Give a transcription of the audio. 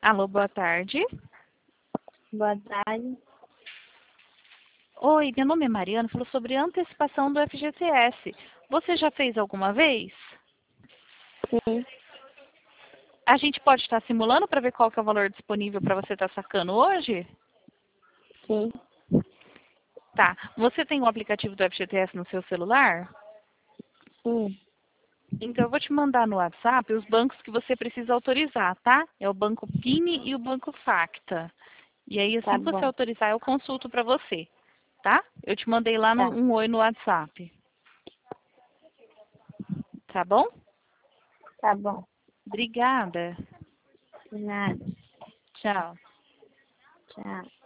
Alô, boa tarde. Boa tarde. Oi, meu nome é Mariana, falou sobre antecipação do FGTS. Você já fez alguma vez? Sim, A gente pode estar simulando para ver qual que é o valor disponível para você estar sacando hoje? sim, Tá. Você tem o aplicativo do FGTS no seu celular? sim. Então eu vou te mandar no WhatsApp os bancos que você precisa autorizar, tá? É o Banco Pini e o Banco Facta. E aí, Tá assim que você bom, autorizar, eu consulto para você, tá? Eu te mandei lá tá, um oi no WhatsApp. Tá bom? tá bom. Obrigada. De nada. Tchau. Tchau.